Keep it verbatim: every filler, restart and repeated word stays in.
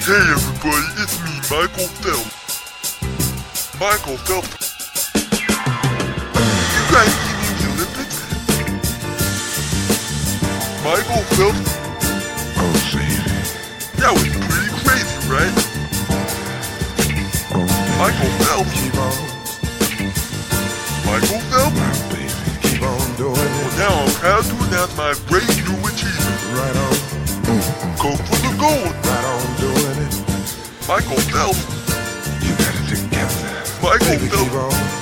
Hey everybody, it's me, Michael Phelps. Michael Phelps. You guys seen me in the Olympics? Michael Phelps. Oh, baby. That was pretty crazy, right? Oh, baby. Michael Phelps. Keep on, Michael Phelps. my baby. Keep on doing Well, it. now I'm proud to announce my great new achievement. Right on. Mm-mm. Go for the gold. Right on doing it. Michael Phelps. You got it together. Michael Baby, Phelps. keep on.